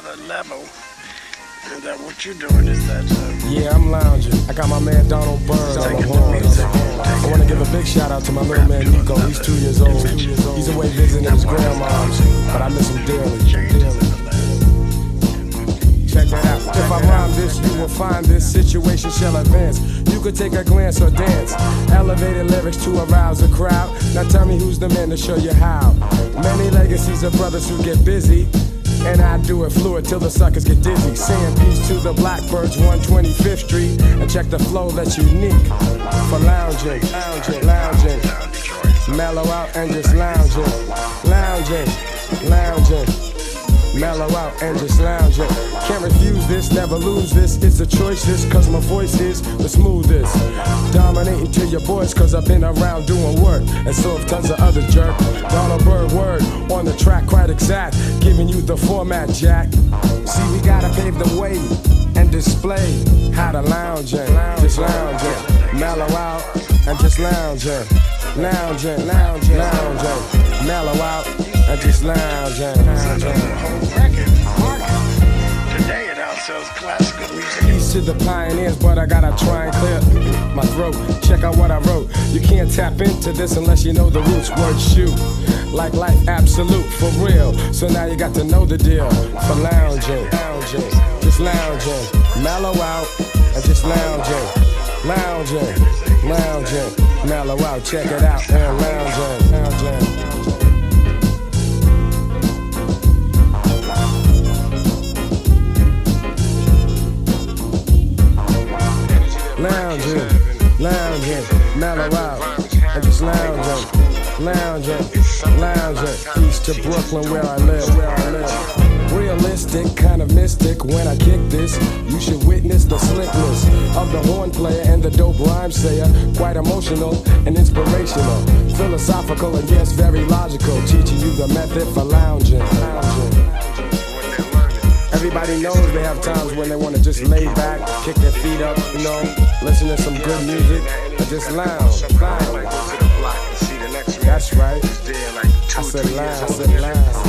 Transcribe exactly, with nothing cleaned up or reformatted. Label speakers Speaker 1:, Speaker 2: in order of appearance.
Speaker 1: another level. And that what you're doing is that. Uh,
Speaker 2: yeah, I'm lounging. I got my man Donald Byrd on the horns. I want to give a big shout out to my little man Nico. He's two years old. He's away visiting his grandma's, but I miss him dearly. Check that out. If I rhyme this, you will find this situation shall advance. You could take a glance or dance. Elevated lyrics to arouse a crowd. Now tell me who's the man to show you how. Many legacies of brothers who get busy, and I do it fluid till the suckers get dizzy. Saying peace to the Blackbirds, one twenty-fifth Street. And check the flow that's unique for lounging, lounging, lounging. Mellow out and just lounging, lounging, lounging. Mellow out and just lounging. Can't refuse this, never lose this. It's a choice, this, cause my voice is the smoothest. Dominating to your boys, cause I've been around doing work. And so have tons of other jerk. Donald Byrd word on the track, quite exact. Giving you the format, Jack. See, we gotta pave the way and display how to lounging, just lounging. Mellow out and just lounging. Lounging, lounging, lounging. Mellow out and just lounging, lounging.
Speaker 1: Today it outsells classical music.
Speaker 2: Peace to the pioneers, but I gotta try and clear my throat. Check out what I wrote. You can't tap into this unless you know the roots. Word shoot, like life absolute, for real. So now you got to know the deal. For lounging, lounging, just lounging. Mellow out and just lounging, lounging, lounging. Mellow out, check it out, and lounging, lounging. Lounging, lounging, mellow out, and just lounging, lounging, lounging. East to Brooklyn where I live, where I live. Realistic, kind of mystic. When I kick this, you should witness the slickness of the horn player and the dope rhyme sayer. Quite emotional and inspirational, philosophical and yes, very logical. Teaching you the method for lounging, lounging. Everybody knows they have times when they want to just lay back, kick their feet up, you know, listen to some good music, and just lounge. That's right. I said lounge. I said lounge.